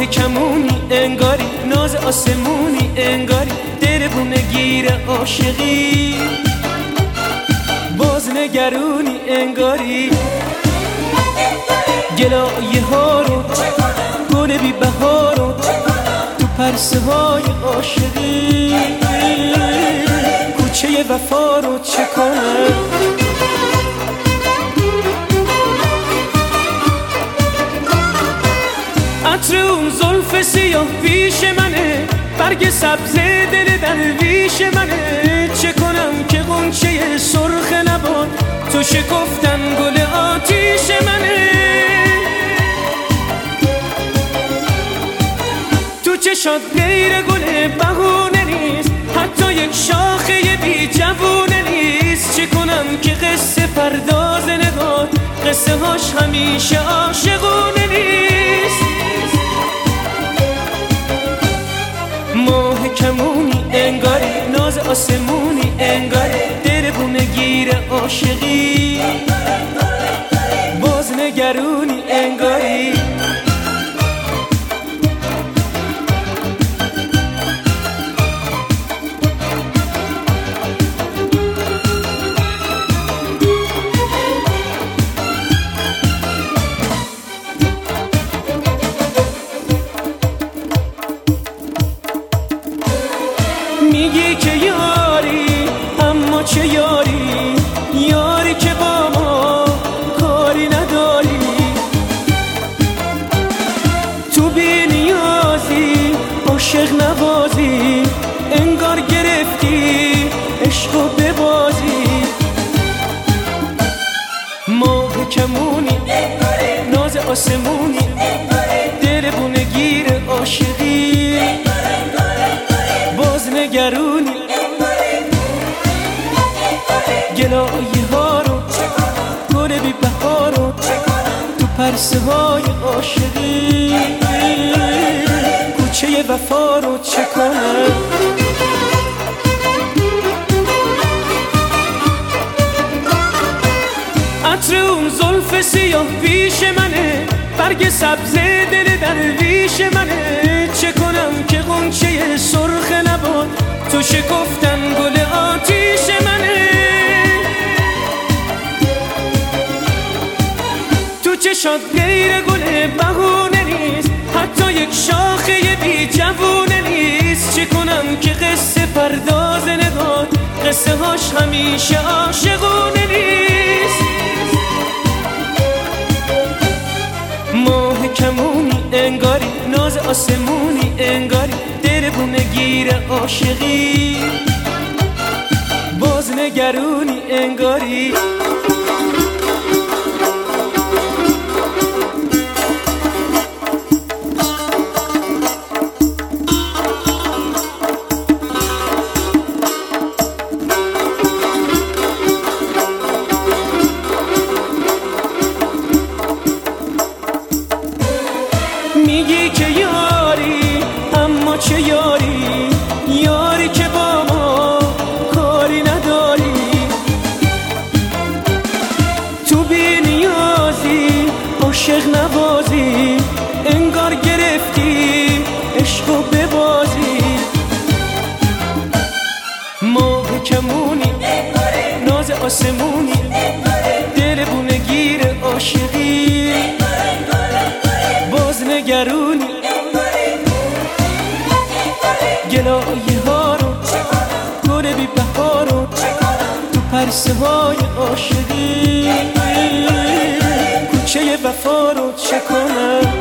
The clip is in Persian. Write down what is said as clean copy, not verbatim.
ماه کمونی انگاری، ناز آسمونی انگاری، دربونه گیر عاشقی، باز نگرونی انگاری. گلایه ها رو گل بی بهار رو تو پرسه های عاشقی، کوچه وفا رو چه کنم؟ عطر اون زلف سیاه پیش منه، برگ سبز دل درویش منه. چه کنم که غنچه سرخ لبات تو شکفتن گل آتیش منه. تو چشات غیر گل بهونه نیست، حتی یک شاخه بی جوونه نیست. چه کنم که قصه پرداز نگات قصه هاش همیشه عاشقونه نیست. ماه کمونی انگاری، ناز آسمونی انگاری، دربونه گیر عاشقی، باز نگرونی انگاری. میگی که یاری، اما چه یاری؟ یاری که با ما کاری نداری. تو بی نیازی، عاشق نوازی، انگار گرفتی عشقو ببازی. ماه کمونی ناز آسمونی، دربونه گیر عاشقی، باز نگرونی. گلایه ها رو گل بی بهار رو تو پرسه های عاشقی، کوچه وفا رو چه کنم؟ عطر اون زلف سیاه پیش منه، برگ سبز دل درویش منه. چه کنم که غنچه سرخ لبات تو شکفتن گل آتیش منه. تو چشات غیر گل بهونه نیست، حتی یک شاخه بی جوونه نیست. چه کنم که قصه پرداز نگات قصه هاش همیشه عاشقونه نیست. ماه کمونی انگاری، ناز آسمونی انگاری، دربونه گیر عاشقی، باز نگرونی انگاری. میگی که یاری، اما چه یاری؟ یاری که با ما کاری نداری. تو بی نیازی، عاشق نوازی، انگار گرفتی عشقو ببازی. ماه کمونی ناز آسمونی، دربونه گیر عاشقی، باز نگرونی. گلایه ها رو گل بی بهار رو تو پرسه های عاشقی، کوچه وفا رو چه کنم؟